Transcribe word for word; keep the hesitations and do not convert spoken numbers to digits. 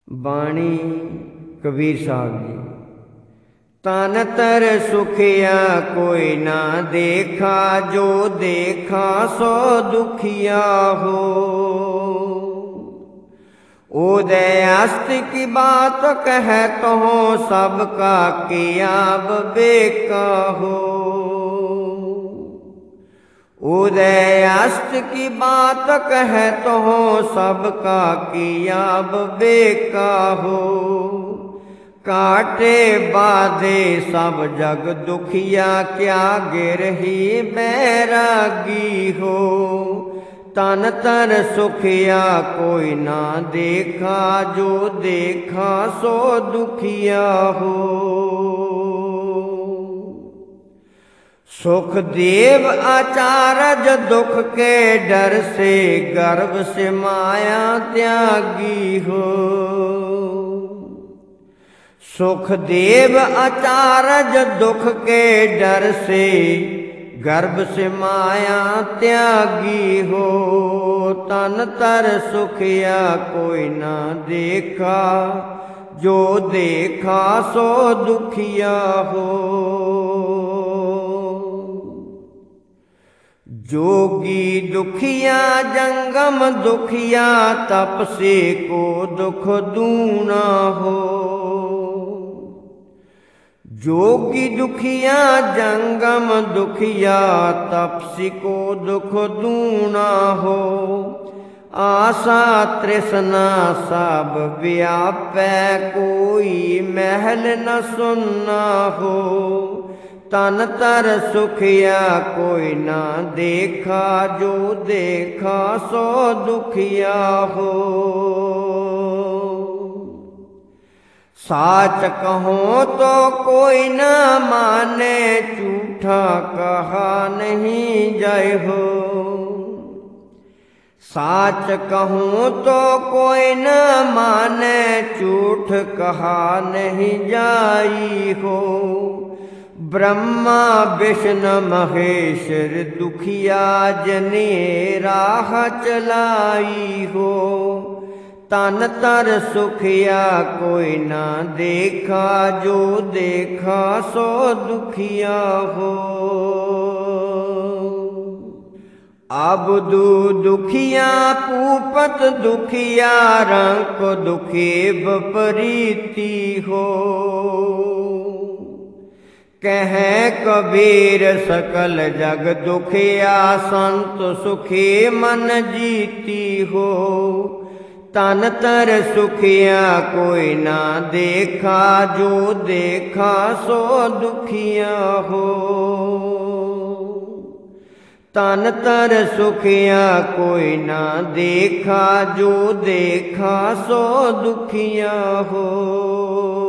ਬਾਣੀ ਕਬੀਰ ਸਾਹਿਬ ਜੀ। ਤਨ ਤਰ ਸੁਖਿਆ ਕੋਈ ਨਾ ਦੇਖਾ, ਜੋ ਦੇਖਾ ਸੋ ਦੁਖੀਆ ਹੋ। उदय अस्त की बात कह तो सबका किया बेका हो। उदय अस्त की बात कह तो सबका किया बेका हो। काटे बाधे सब जग दुखिया, क्या गिरही बैरागी हो। तन तर सुखिया कोई ना देखा, जो देखा सो दुखिया हो। सुख देव आचार्य दुख के डर से, गर्भ से माया त्यागी हो। सुख देव आचार्य दुख के डर से, गर्भ से माया त्यागी हो। तन तर सुखिया कोई ना देखा, जो देखा सो दुखिया हो। जोगी दुखिया जंगम दुखिया, तपसे को दुख दूना हो। जोगी दुखिया जंगम दुखिया, तपसी को दुख दूना हो। आशा तृष्णा सब व्यापै, कोई महल न सुनना हो। तन तर सुखिया कोई ना देखा, जो देखा सो दुखिया हो। साच कहो तो कोई न माने, झूठा कहा नहीं जय हो। साच कहूँ तो कोई न माने, झूठ कहा नहीं जाई हो। ब्रह्मा विष्णु महेश्वर दुखिया, जने राह चलाई हो। तन तर सुखिया कोई ना देखा, जो देखा सो दुखिया हो। अबदू दुखिया पूपत दुखिया, रंक दुखी विपरीती हो। कह कबीर सकल जग दुखिया, संत सुखी मन जीती हो। तन तर सुखिया कोई ना देखा, जो देखा सो दुखिया हो। तन तर सुखिया कोई ना देखा, जो देखा सो दुखिया हो।